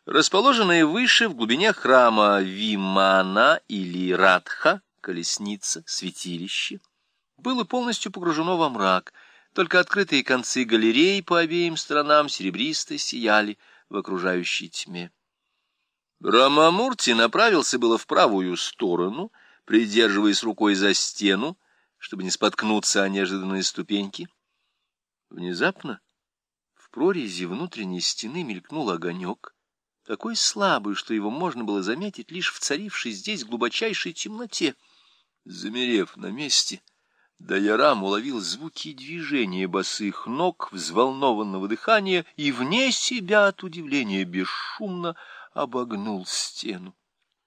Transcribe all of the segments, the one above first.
Расположенное выше, в глубине храма Вимана или Радха, колесница, святилище, было полностью погружено во мрак, только открытые концы галерей по обеим сторонам серебристо сияли в окружающей тьме. Рамамурти направился было в правую сторону, придерживаясь рукой за стену, чтобы не споткнуться о неожиданные ступеньки. Внезапно в прорези внутренней стены мелькнул огонек, такой слабый, что его можно было заметить лишь в царившей здесь глубочайшей темноте. Замерев на месте, Дайорам уловил звуки движения босых ног, взволнованного дыхания и вне себя от удивления бесшумно обогнул стену.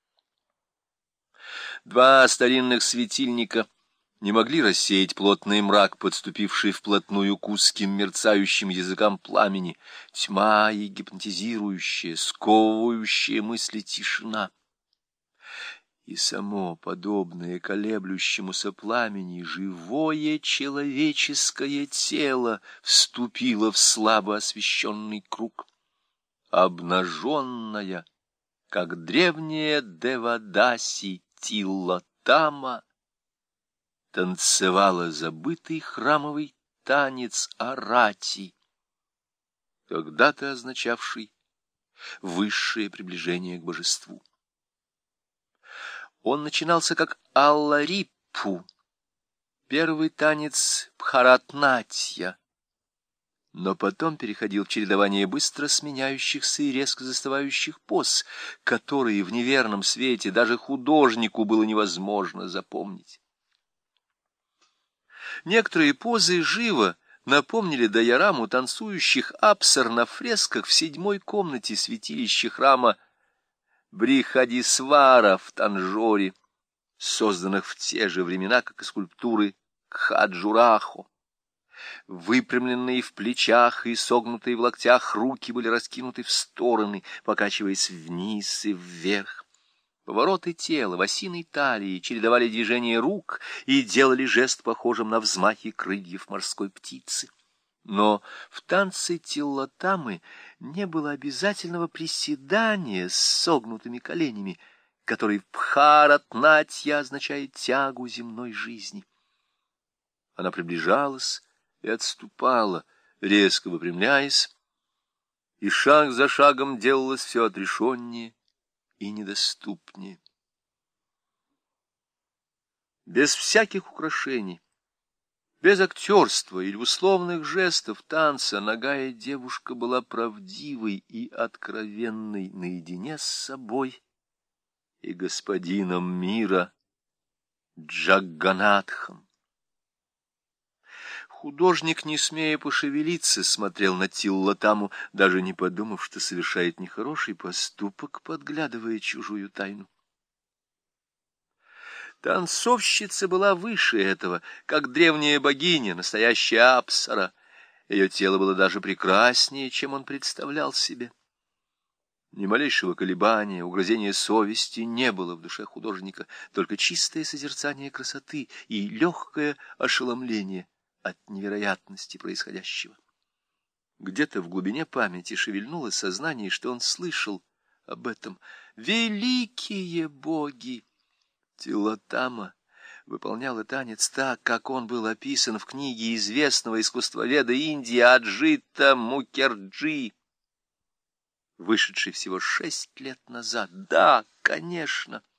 Два старинных светильника не могли рассеять плотный мрак, подступивший вплотную к узким мерцающим языкам пламени, тьма и гипнотизирующая, сковывающая мысли тишина. И само подобное колеблющемуся пламени живое человеческое тело вступило в слабо освещенный круг. Обнаженная, как древняя Девадаси Тиллотама, танцевала забытый храмовый танец Арати, когда-то означавший высшее приближение к божеству. Он начинался как Аллариппу, первый танец Бхаратнатья, но потом переходил в чередование быстро сменяющихся и резко застывающих поз, которые в неверном свете даже художнику было невозможно запомнить. Некоторые позы живо напомнили Дайораму танцующих апсар на фресках в 7-й комнате святилища храма Брихадисвара в Танжоре, созданных в те же времена, как и скульптуры Кхаджурахо. Выпрямленные в плечах и согнутые в локтях руки были раскинуты в стороны, покачиваясь вниз и вверх. Повороты тела в осиной талии чередовали движения рук и делали жест похожим на взмахи крыльев морской птицы. Но в танце Тиллотамы не было обязательного приседания с согнутыми коленями, который в Бхаратнатья означает тягу земной жизни. Она приближалась и отступала, резко выпрямляясь, и шаг за шагом делалось все отрешеннее и недоступнее. Без всяких украшений, без актерства или условных жестов танца нагая девушка была правдивой и откровенной наедине с собой и господином мира Джагганатхом. Художник, не смея пошевелиться, смотрел на Тиллотаму, даже не подумав, что совершает нехороший поступок, подглядывая чужую тайну. Танцовщица была выше этого, как древняя богиня, настоящая апсара. Ее тело было даже прекраснее, чем он представлял себе. Ни малейшего колебания, угрызения совести не было в душе художника, только чистое созерцание красоты и легкое ошеломление от невероятности происходящего. Где-то в глубине памяти шевельнулось сознание, что он слышал об этом. Великие боги! Тиллотама выполняла танец так, как он был описан в книге известного искусствоведа Индии Аджита Мукерджи, вышедшей всего 6 лет назад. Да, конечно!